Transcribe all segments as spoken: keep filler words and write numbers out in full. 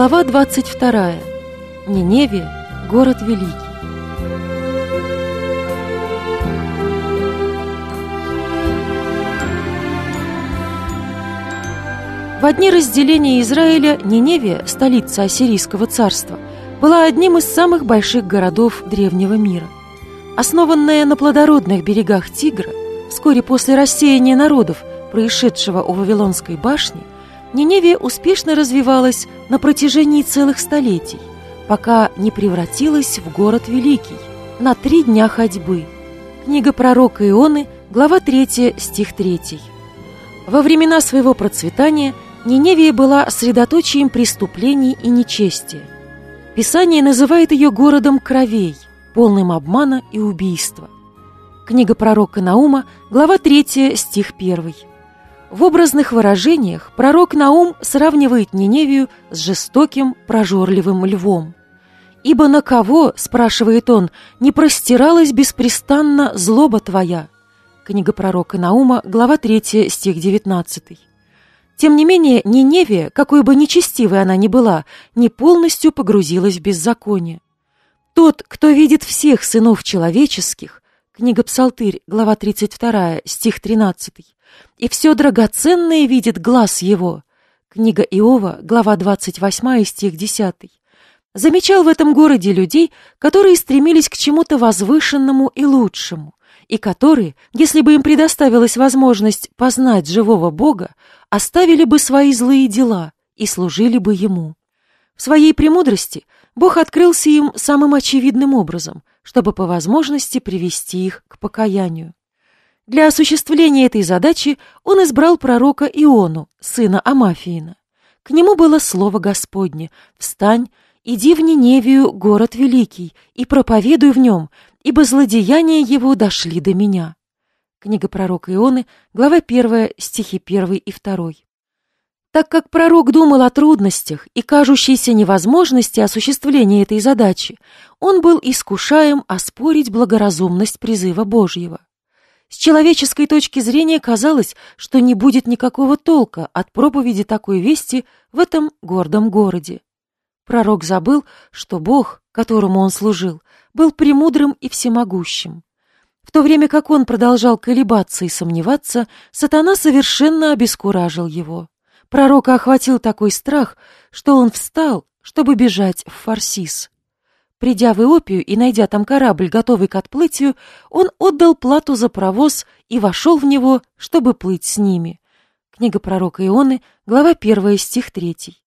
Глава двадцать вторая. Ниневия, город великий. В дни разделения Израиля Ниневия, столица Ассирийского царства, была одним из самых больших городов древнего мира. Основанная на плодородных берегах Тигра, вскоре после рассеяния народов, происшедшего у Вавилонской башни, Ниневия успешно развивалась на протяжении целых столетий, пока не превратилась в город великий на три дня ходьбы. Книга пророка Ионы, глава третья, стих третий. Во времена своего процветания Ниневия была средоточием преступлений и нечестия. Писание называет ее городом кровей, полным обмана и убийства. Книга пророка Наума, глава третья, стих первый. В образных выражениях пророк Наум сравнивает Ниневию с жестоким, прожорливым львом. «Ибо на кого, — спрашивает он, — не простиралась беспрестанно злоба твоя?» Книга пророка Наума, глава третья, стих девятнадцатый. Тем не менее, Ниневия, какой бы нечестивой она ни была, не полностью погрузилась в беззаконие. Тот, кто видит всех сынов человеческих, книга Псалтырь, глава тридцать вторая, стих тринадцатый, и все драгоценное видит глаз его, книга Иова, глава двадцать восьмая, стих десятый, замечал в этом городе людей, которые стремились к чему-то возвышенному и лучшему, и которые, если бы им предоставилась возможность познать живого Бога, оставили бы свои злые дела и служили бы Ему. В своей премудрости Бог открылся им самым очевидным образом, чтобы по возможности привести их к покаянию. Для осуществления этой задачи он избрал пророка Иону, сына Амафиина. К нему было слово Господне: «Встань, иди в Ниневию, город великий, и проповедуй в нем, ибо злодеяния его дошли до меня». Книга пророка Ионы, глава первая, стихи первый и второй. Так как пророк думал о трудностях и кажущейся невозможности осуществления этой задачи, он был искушаем оспорить благоразумность призыва Божьего. С человеческой точки зрения казалось, что не будет никакого толка от проповеди такой вести в этом гордом городе. Пророк забыл, что Бог, которому он служил, был премудрым и всемогущим. В то время как он продолжал колебаться и сомневаться, сатана совершенно обескуражил его. Пророка охватил такой страх, что он встал, чтобы бежать в Фарсис. Придя в Иопию и найдя там корабль, готовый к отплытию, он отдал плату за провоз и вошел в него, чтобы плыть с ними. Книга пророка Ионы, глава первая, стих третий.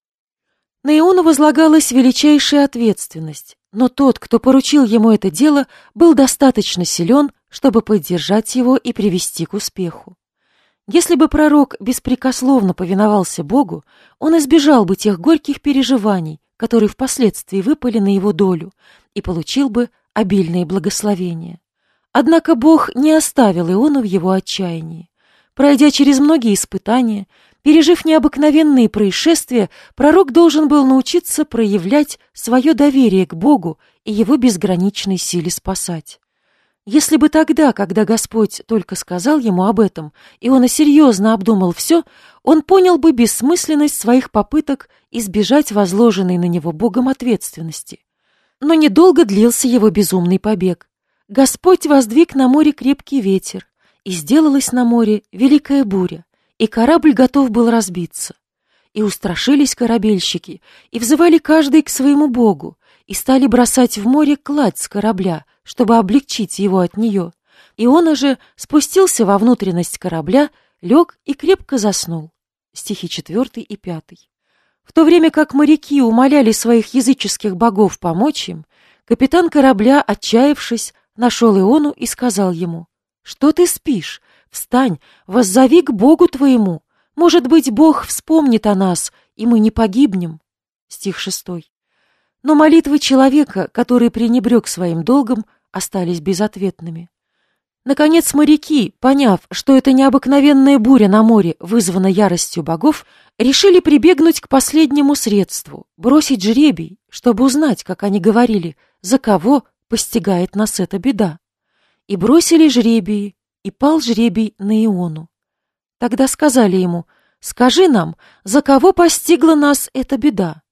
На Иону возлагалась величайшая ответственность, но тот, кто поручил ему это дело, был достаточно силен, чтобы поддержать его и привести к успеху. Если бы пророк беспрекословно повиновался Богу, он избежал бы тех горьких переживаний, которые впоследствии выпали на его долю, и получил бы обильные благословения. Однако Бог не оставил Иону в его отчаянии. Пройдя через многие испытания, пережив необыкновенные происшествия, пророк должен был научиться проявлять свое доверие к Богу и его безграничной силе спасать. Если бы тогда, когда Господь только сказал ему об этом, и он серьезно обдумал все, он понял бы бессмысленность своих попыток избежать возложенной на него Богом ответственности. Но недолго длился его безумный побег. Господь воздвиг на море крепкий ветер, и сделалась на море великая буря, и корабль готов был разбиться. И устрашились корабельщики, и взывали каждый к своему Богу, и стали бросать в море кладь с корабля, чтобы облегчить его от нее. Иона же спустился во внутренность корабля, лег и крепко заснул. Стихи четвертый и пятый. В то время как моряки умоляли своих языческих богов помочь им, капитан корабля, отчаявшись, нашел Иону и сказал ему: «Что ты спишь? Встань, воззови к Богу твоему. Может быть, Бог вспомнит о нас, и мы не погибнем». Стих шестой. Но молитвы человека, который пренебрег своим долгом, остались безответными. Наконец моряки, поняв, что эта необыкновенная буря на море вызвана яростью богов, решили прибегнуть к последнему средству — бросить жребий, чтобы узнать, как они говорили, за кого постигает нас эта беда. И бросили жребии, и пал жребий на Иону. Тогда сказали ему: «Скажи нам, за кого постигла нас эта беда?»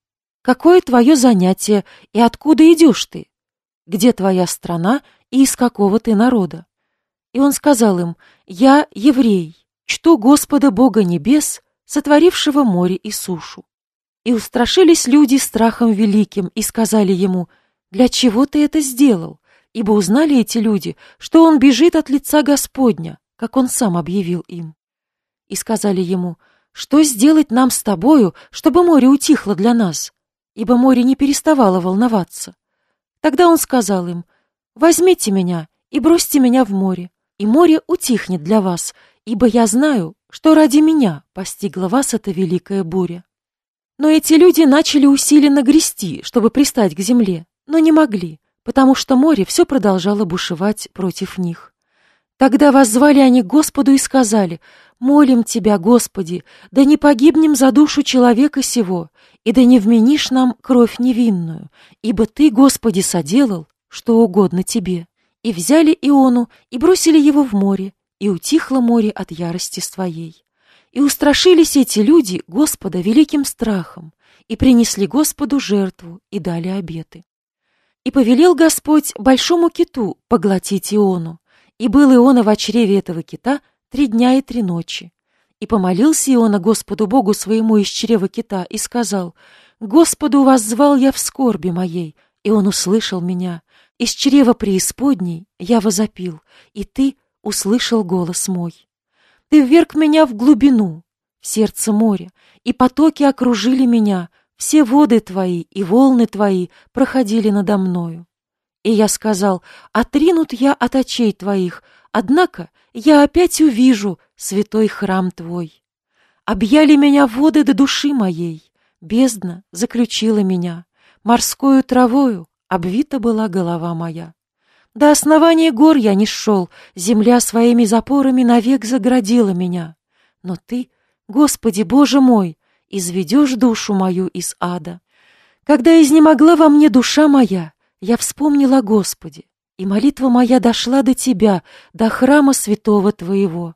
какое твое занятие и откуда идешь ты? Где твоя страна и из какого ты народа?» И он сказал им: «Я еврей, чту Господа Бога небес, сотворившего море и сушу». И устрашились люди страхом великим и сказали ему: «Для чего ты это сделал?» Ибо узнали эти люди, что он бежит от лица Господня, как он сам объявил им. И сказали ему: «Что сделать нам с тобою, чтобы море утихло для нас?» Ибо море не переставало волноваться. Тогда он сказал им: «Возьмите меня и бросьте меня в море, и море утихнет для вас, ибо я знаю, что ради меня постигла вас эта великая буря». Но эти люди начали усиленно грести, чтобы пристать к земле, но не могли, потому что море все продолжало бушевать против них. Тогда воззвали они к Господу и сказали: «Молим Тебя, Господи, да не погибнем за душу человека сего, и да не вменишь нам кровь невинную, ибо Ты, Господи, соделал, что угодно Тебе». И взяли Иону и бросили его в море, и утихло море от ярости своей. И устрашились эти люди Господа великим страхом, и принесли Господу жертву, и дали обеты. И повелел Господь большому киту поглотить Иону, и был Иона в чреве этого кита три дня и три ночи. И помолился Иона Господу Богу своему из чрева кита, и сказал: «Господу воззвал я в скорби моей, и Он услышал меня. Из чрева преисподней я возопил, и Ты услышал голос мой. Ты вверг меня в глубину, в сердце моря, и потоки окружили меня, все воды Твои и волны Твои проходили надо мною. И я сказал: отринут я от очей Твоих, однако я опять увижу святой храм Твой. Объяли меня воды до души моей, бездна заключила меня, морскою травою обвита была голова моя. До основания гор я не шел, земля своими запорами навек заградила меня. Но Ты, Господи Боже мой, изведешь душу мою из ада. Когда изнемогла во мне душа моя, я вспомнила о Господе, и молитва моя дошла до Тебя, до храма святого Твоего.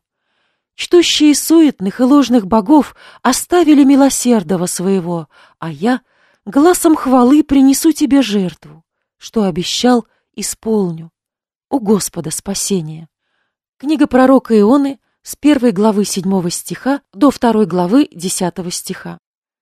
Чтущие суетных и ложных богов оставили милосердного своего, а я гласом хвалы принесу Тебе жертву, что обещал, исполню. У Господа спасение». Книга пророка Ионы с первой главы седьмого стиха до второй главы десятого стиха.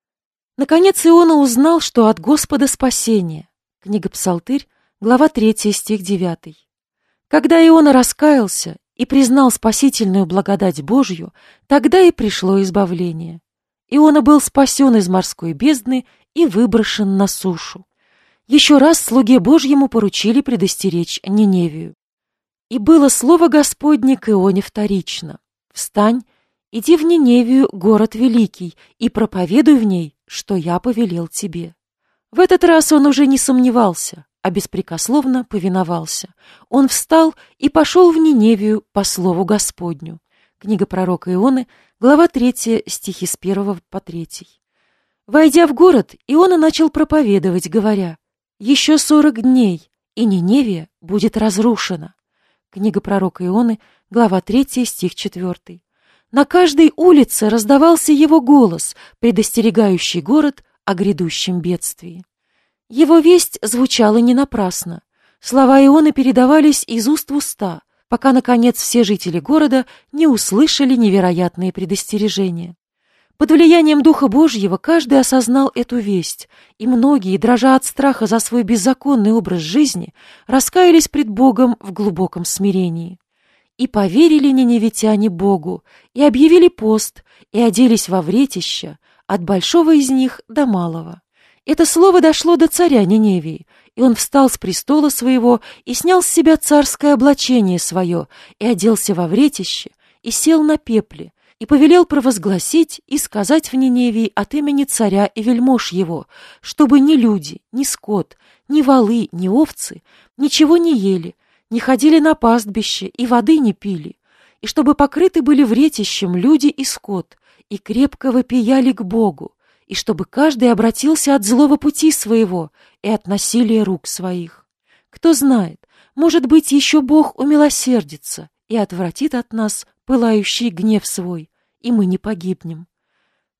Наконец Иона узнал, что от Господа спасение. Книга Псалтырь, глава третья, стих девятый. Когда Иона раскаялся и признал спасительную благодать Божью, тогда и пришло избавление. Иона был спасен из морской бездны и выброшен на сушу. Еще раз слуге Божьему поручили предостеречь Ниневию. «И было слово Господне к Ионе вторично: встань, иди в Ниневию, город великий, и проповедуй в ней, что я повелел тебе». В этот раз он уже не сомневался, а беспрекословно повиновался. Он встал и пошел в Ниневию по слову Господню. Книга пророка Ионы, глава третья, стихи с первого по третий. Войдя в город, Иона начал проповедовать, говоря: «Еще сорок дней, и Ниневия будет разрушена». Книга пророка Ионы, глава третья, стих четвертый. На каждой улице раздавался его голос, предостерегающий город о грядущем бедствии. Его весть звучала не напрасно. Слова Ионы передавались из уст в уста, пока, наконец, все жители города не услышали невероятные предостережения. Под влиянием Духа Божьего каждый осознал эту весть, и многие, дрожа от страха за свой беззаконный образ жизни, раскаялись пред Богом в глубоком смирении. И поверили ниневитяне Богу, и объявили пост, и оделись во вретища, от большого из них до малого. Это слово дошло до царя Ниневии, и он встал с престола своего и снял с себя царское облачение свое, и оделся во вретище, и сел на пепле, и повелел провозгласить и сказать в Ниневии от имени царя и вельмож его, чтобы ни люди, ни скот, ни волы, ни овцы ничего не ели, не ходили на пастбище и воды не пили, и чтобы покрыты были вретищем люди и скот, и крепко вопияли к Богу, и чтобы каждый обратился от злого пути своего и от насилия рук своих. Кто знает, может быть, еще Бог умилосердится и отвратит от нас пылающий гнев свой, и мы не погибнем.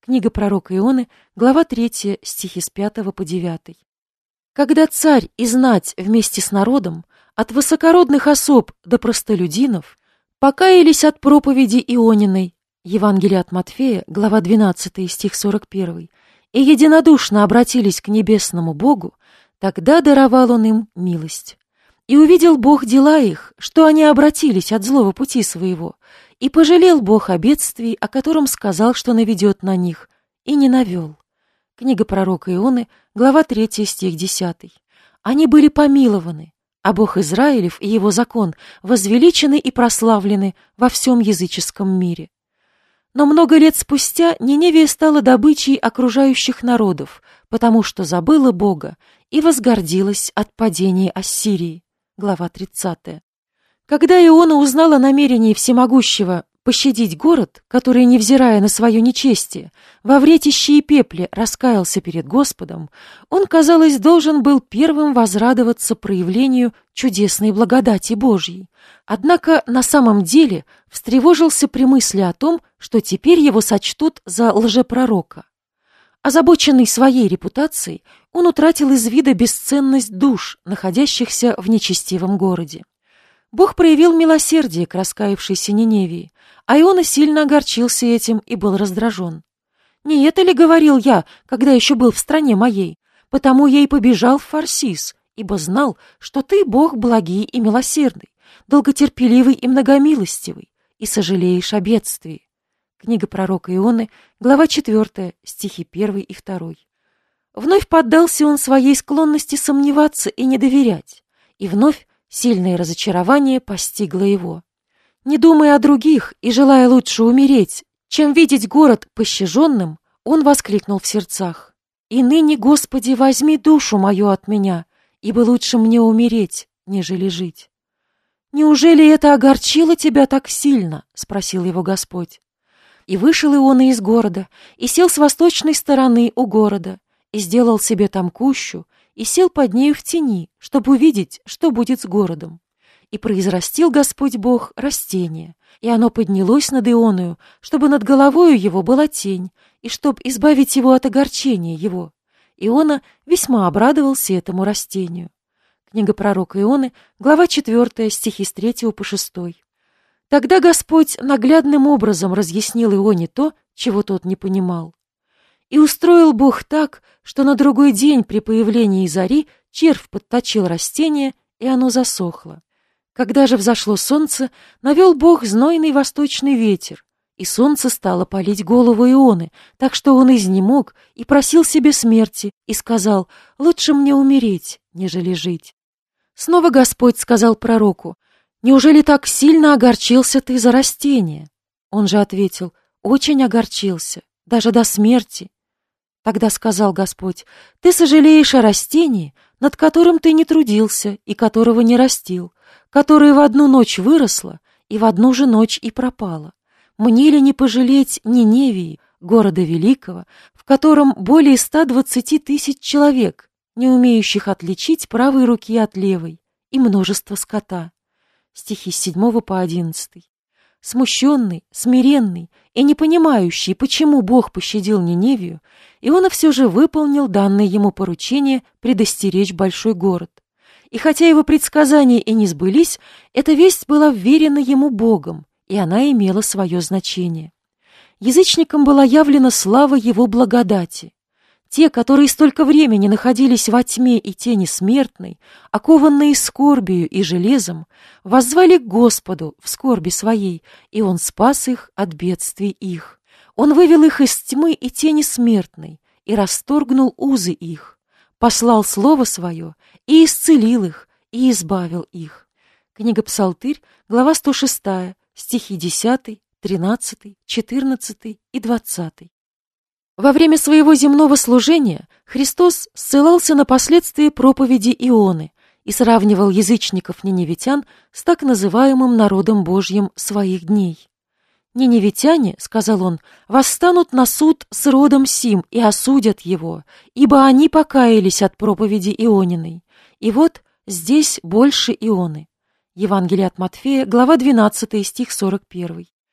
Книга пророка Ионы, глава третья, стихи с пятого по девятый. Когда царь и знать вместе с народом, от высокородных особ до простолюдинов, покаялись от проповеди Иониной, Евангелие от Матфея, глава двенадцатая, стих сорок первый, и единодушно обратились к небесному Богу, тогда даровал он им милость. И увидел Бог дела их, что они обратились от злого пути своего, и пожалел Бог о бедствии, о котором сказал, что наведет на них, и не навел. Книга пророка Ионы, глава третья, стих десятый. Они были помилованы, а Бог Израилев и его закон возвеличены и прославлены во всем языческом мире. Но много лет спустя Ниневия стала добычей окружающих народов, потому что забыла Бога и возгордилась от падения Ассирии. Глава тридцатая. Когда Иона узнал о намерении Всемогущего пощадить город, который, невзирая на свое нечестие, во вретище и пепле раскаялся перед Господом, он, казалось, должен был первым возрадоваться проявлению чудесной благодати Божьей. Однако на самом деле встревожился при мысли о том, что теперь его сочтут за лжепророка. Озабоченный своей репутацией, он утратил из вида бесценность душ, находящихся в нечестивом городе. Бог проявил милосердие к раскаявшейся Ниневии, а Иона сильно огорчился этим и был раздражен. «Не это ли говорил я, когда еще был в стране моей? Потому я и побежал в Фарсис, ибо знал, что ты, Бог, благий и милосердный, долготерпеливый и многомилостивый, и сожалеешь о бедствии». Книга пророка Ионы, глава четвертая, стихи первый и второй. Вновь поддался он своей склонности сомневаться и не доверять, и вновь сильное разочарование постигло его. Не думая о других и желая лучше умереть, чем видеть город пощаженным, он воскликнул в сердцах: «И ныне, Господи, возьми душу мою от меня, ибо лучше мне умереть, нежели жить». «Неужели это огорчило тебя так сильно?» — спросил его Господь. И вышел Иона из города, и сел с восточной стороны у города, и сделал себе там кущу, и сел под нею в тени, чтобы увидеть, что будет с городом. И произрастил Господь Бог растение, и оно поднялось над Ионою, чтобы над головою его была тень, и чтоб избавить его от огорчения его. Иона весьма обрадовался этому растению. Книга пророка Ионы, глава четвертая, стихи с третьего по шестой. Тогда Господь наглядным образом разъяснил Ионе то, чего тот не понимал. И устроил Бог так, что на другой день при появлении зари червь подточил растение, и оно засохло. Когда же взошло солнце, навел Бог знойный восточный ветер, и солнце стало палить голову Ионы, так что он изнемог и просил себе смерти, и сказал: «Лучше мне умереть, нежели жить». Снова Господь сказал пророку: «Неужели так сильно огорчился ты за растение?» Он же ответил: «Очень огорчился, даже до смерти». Тогда сказал Господь: «Ты сожалеешь о растении, над которым ты не трудился и которого не растил, которое в одну ночь выросло и в одну же ночь и пропало. Мне ли не пожалеть Ниневии, города великого, в котором более ста двадцати тысяч человек, не умеющих отличить правой руки от левой, и множество скота?» Стихи с седьмого по одиннадцатый. Смущенный, смиренный и не понимающий, почему Бог пощадил Ниневию, Иона все же выполнил данное ему поручение предостеречь большой город. И хотя его предсказания и не сбылись, эта весть была вверена ему Богом, и она имела свое значение. Язычникам была явлена слава его благодати. Те, которые столько времени находились во тьме и тени смертной, окованные скорбию и железом, воззвали к Господу в скорби своей, и Он спас их от бедствий их. Он вывел их из тьмы и тени смертной и расторгнул узы их, послал Слово Свое и исцелил их, и избавил их. Книга Псалтырь, глава сто шестая, стихи десятый, тринадцатый, четырнадцатый и двадцатый. Во время своего земного служения Христос ссылался на последствия проповеди Ионы и сравнивал язычников-ниневитян с так называемым народом Божьим своих дней. «Ниневитяне, — сказал он, — восстанут на суд с родом сим и осудят его, ибо они покаялись от проповеди Иониной. И вот здесь больше Ионы». Евангелие от Матфея, глава двенадцатая, стих сорок первый.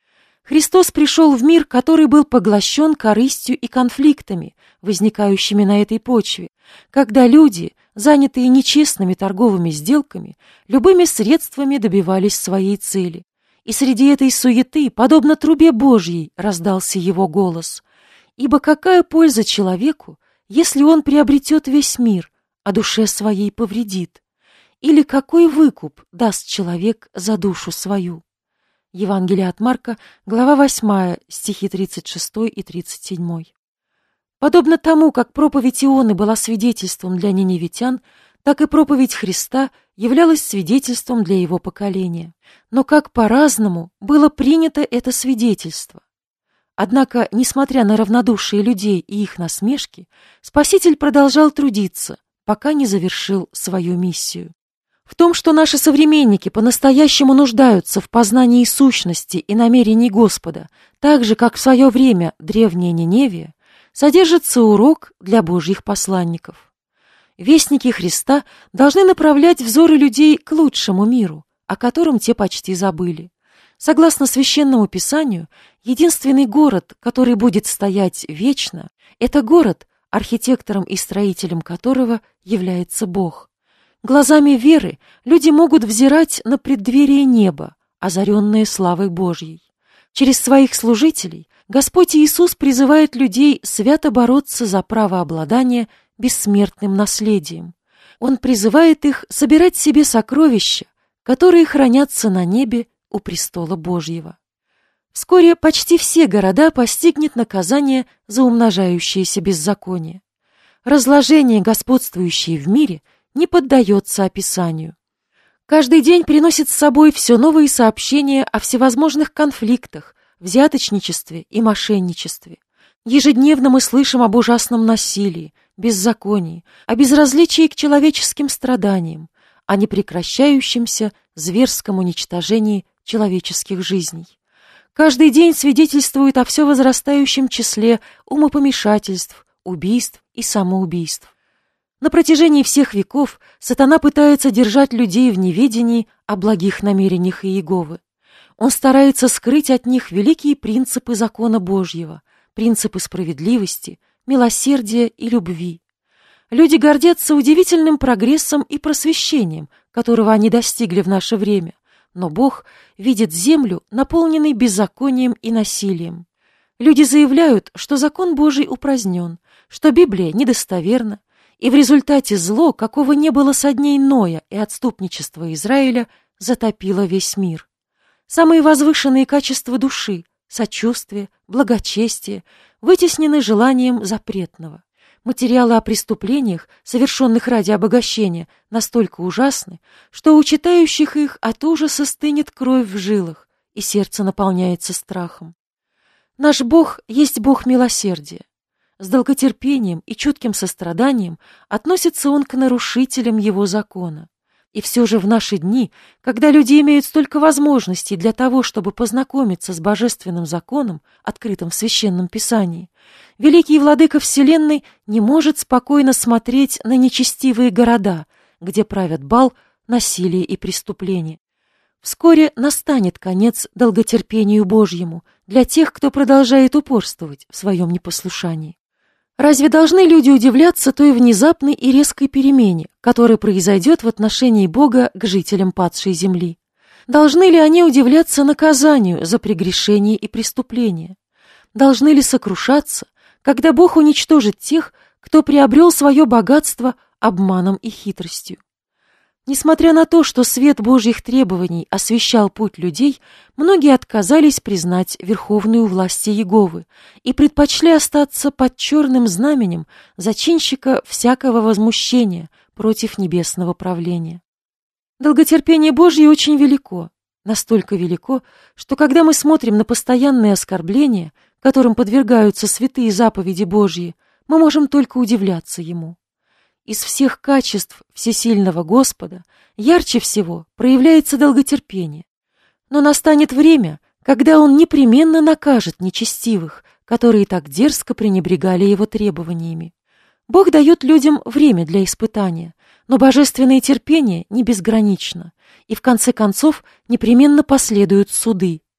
Христос пришел в мир, который был поглощен корыстью и конфликтами, возникающими на этой почве, когда люди, занятые нечестными торговыми сделками, любыми средствами добивались своей цели. И среди этой суеты, подобно трубе Божьей, раздался его голос: «Ибо какая польза человеку, если он приобретет весь мир, а душе своей повредит? Или какой выкуп даст человек за душу свою?» Евангелие от Марка, глава восьмая, стихи тридцать шестой и тридцать седьмой. Подобно тому, как проповедь Ионы была свидетельством для ниневитян, так и проповедь Христа являлась свидетельством для его поколения. Но как по-разному было принято это свидетельство. Однако, несмотря на равнодушие людей и их насмешки, Спаситель продолжал трудиться, пока не завершил свою миссию. В том, что наши современники по-настоящему нуждаются в познании сущности и намерений Господа, так же, как в свое время древняя Ниневия, содержится урок для Божьих посланников. Вестники Христа должны направлять взоры людей к лучшему миру, о котором те почти забыли. Согласно Священному Писанию, единственный город, который будет стоять вечно, это город, архитектором и строителем которого является Бог. Глазами веры люди могут взирать на преддверие неба, озаренное славой Божьей. Через своих служителей Господь Иисус призывает людей свято бороться за право обладания бессмертным наследием. Он призывает их собирать себе сокровища, которые хранятся на небе у престола Божьего. Вскоре почти все города постигнет наказание за умножающееся беззаконие. Разложение, господствующее в мире, не поддается описанию. Каждый день приносит с собой все новые сообщения о всевозможных конфликтах, взяточничестве и мошенничестве. Ежедневно мы слышим об ужасном насилии, беззаконии, о безразличии к человеческим страданиям, о непрекращающемся зверском уничтожении человеческих жизней. Каждый день свидетельствует о все возрастающем числе умопомешательств, убийств и самоубийств. На протяжении всех веков сатана пытается держать людей в неведении о благих намерениях Иеговы. Он старается скрыть от них великие принципы закона Божьего, принципы справедливости, милосердия и любви. Люди гордятся удивительным прогрессом и просвещением, которого они достигли в наше время, но Бог видит землю, наполненной беззаконием и насилием. Люди заявляют, что закон Божий упразднен, что Библия недостоверна, и в результате зло, какого не было со дней Ноя и отступничества Израиля, затопило весь мир. Самые возвышенные качества души — сочувствие, благочестие — вытеснены желанием запретного. Материалы о преступлениях, совершенных ради обогащения, настолько ужасны, что у читающих их от ужаса стынет кровь в жилах, и сердце наполняется страхом. Наш Бог есть Бог милосердия. С долготерпением и чутким состраданием относится Он к нарушителям Его закона. И все же в наши дни, когда люди имеют столько возможностей для того, чтобы познакомиться с божественным законом, открытым в Священном Писании, великий владыка Вселенной не может спокойно смотреть на нечестивые города, где правят бал, насилие и преступление. Вскоре настанет конец долготерпению Божьему для тех, кто продолжает упорствовать в своем непослушании. Разве должны люди удивляться той внезапной и резкой перемене, которая произойдет в отношении Бога к жителям падшей земли? Должны ли они удивляться наказанию за прегрешение и преступление? Должны ли сокрушаться, когда Бог уничтожит тех, кто приобрел свое богатство обманом и хитростью? Несмотря на то, что свет Божьих требований освещал путь людей, многие отказались признать верховную власть Иеговы и предпочли остаться под черным знаменем зачинщика всякого возмущения против небесного правления. Долготерпение Божье очень велико, настолько велико, что когда мы смотрим на постоянные оскорбления, которым подвергаются святые заповеди Божьи, мы можем только удивляться Ему. Из всех качеств всесильного Господа ярче всего проявляется долготерпение. Но настанет время, когда Он непременно накажет нечестивых, которые так дерзко пренебрегали Его требованиями. Бог дает людям время для испытания, но божественное терпение не безгранично, и в конце концов непременно последуют суды.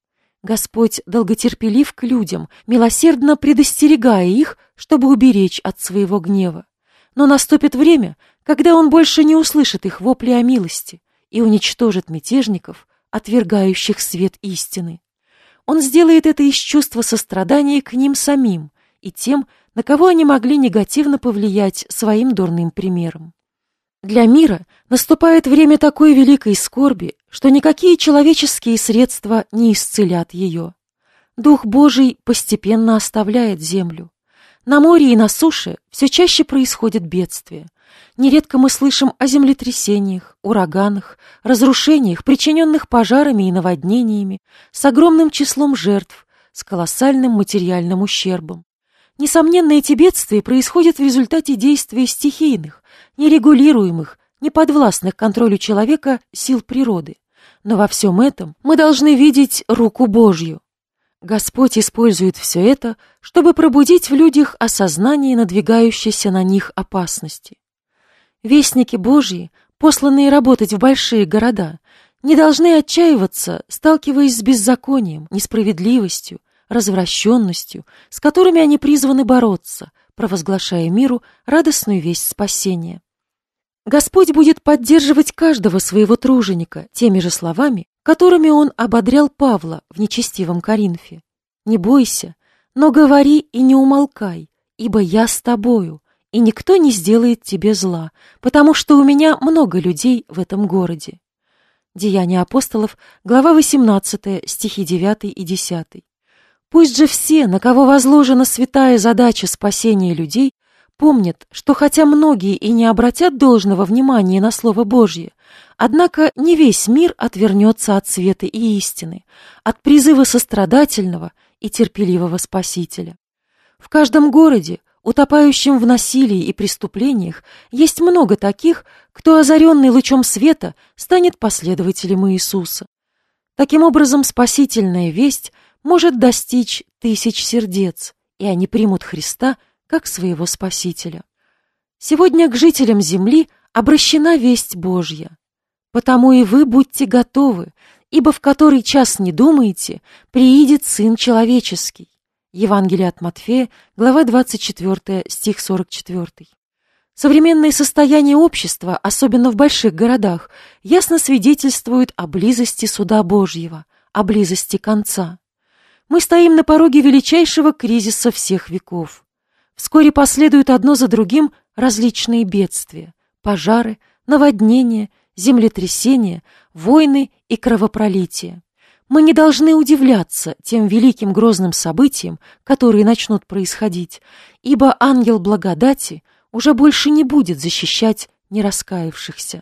Господь долготерпелив к людям, милосердно предостерегая их, чтобы уберечь от своего гнева. Но наступит время, когда Он больше не услышит их вопли о милости и уничтожит мятежников, отвергающих свет истины. Он сделает это из чувства сострадания к ним самим и тем, на кого они могли негативно повлиять своим дурным примером. Для мира наступает время такой великой скорби, что никакие человеческие средства не исцелят ее. Дух Божий постепенно оставляет землю. На море и на суше все чаще происходят бедствия. Нередко мы слышим о землетрясениях, ураганах, разрушениях, причиненных пожарами и наводнениями, с огромным числом жертв, с колоссальным материальным ущербом. Несомненно, эти бедствия происходят в результате действия стихийных, нерегулируемых, неподвластных контролю человека сил природы. Но во всем этом мы должны видеть руку Божью. Господь использует все это, чтобы пробудить в людях осознание надвигающейся на них опасности. Вестники Божьи, посланные работать в большие города, не должны отчаиваться, сталкиваясь с беззаконием, несправедливостью, развращенностью, с которыми они призваны бороться, провозглашая миру радостную весть спасения. Господь будет поддерживать каждого своего труженика теми же словами, которыми Он ободрял Павла в нечестивом Коринфе. «Не бойся, но говори и не умолкай, ибо я с тобою, и никто не сделает тебе зла, потому что у меня много людей в этом городе». Деяния апостолов, глава восемнадцатая, стихи девятый и десятый. Пусть же все, на кого возложена святая задача спасения людей, помнят, что хотя многие и не обратят должного внимания на Слово Божье, однако не весь мир отвернется от света и истины, от призыва сострадательного и терпеливого Спасителя. В каждом городе, утопающем в насилии и преступлениях, есть много таких, кто, озаренный лучом света, станет последователем Иисуса. Таким образом, спасительная весть может достичь тысяч сердец, и они примут Христа как своего Спасителя. Сегодня к жителям земли обращена весть Божья. Потому и вы будьте готовы, ибо в который час не думаете, приидет Сын Человеческий. Евангелие от Матфея, глава двадцать четвёртая, стих сорок четвёртый. Современное состояние общества, особенно в больших городах, ясно свидетельствует о близости суда Божьего, о близости конца. Мы стоим на пороге величайшего кризиса всех веков. Вскоре последуют одно за другим различные бедствия, пожары, наводнения, землетрясения, войны и кровопролития. Мы не должны удивляться тем великим грозным событиям, которые начнут происходить, ибо ангел благодати уже больше не будет защищать нераскаявшихся.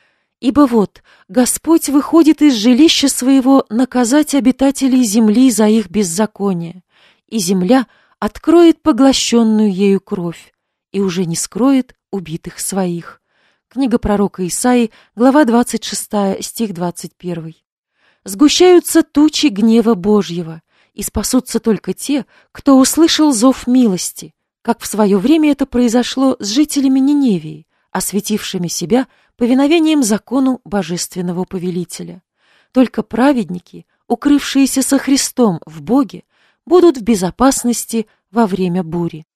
Ибо вот Господь выходит из жилища своего наказать обитателей земли за их беззаконие, и земля откроет поглощенную ею кровь и уже не скроет убитых своих. Книга пророка Исаии, глава двадцать шестая, стих двадцать первый. Сгущаются тучи гнева Божьего, и спасутся только те, кто услышал зов милости, как в свое время это произошло с жителями Ниневии, осветившими себя повиновением закону божественного повелителя. Только праведники, укрывшиеся со Христом в Боге, будут в безопасности во время бури.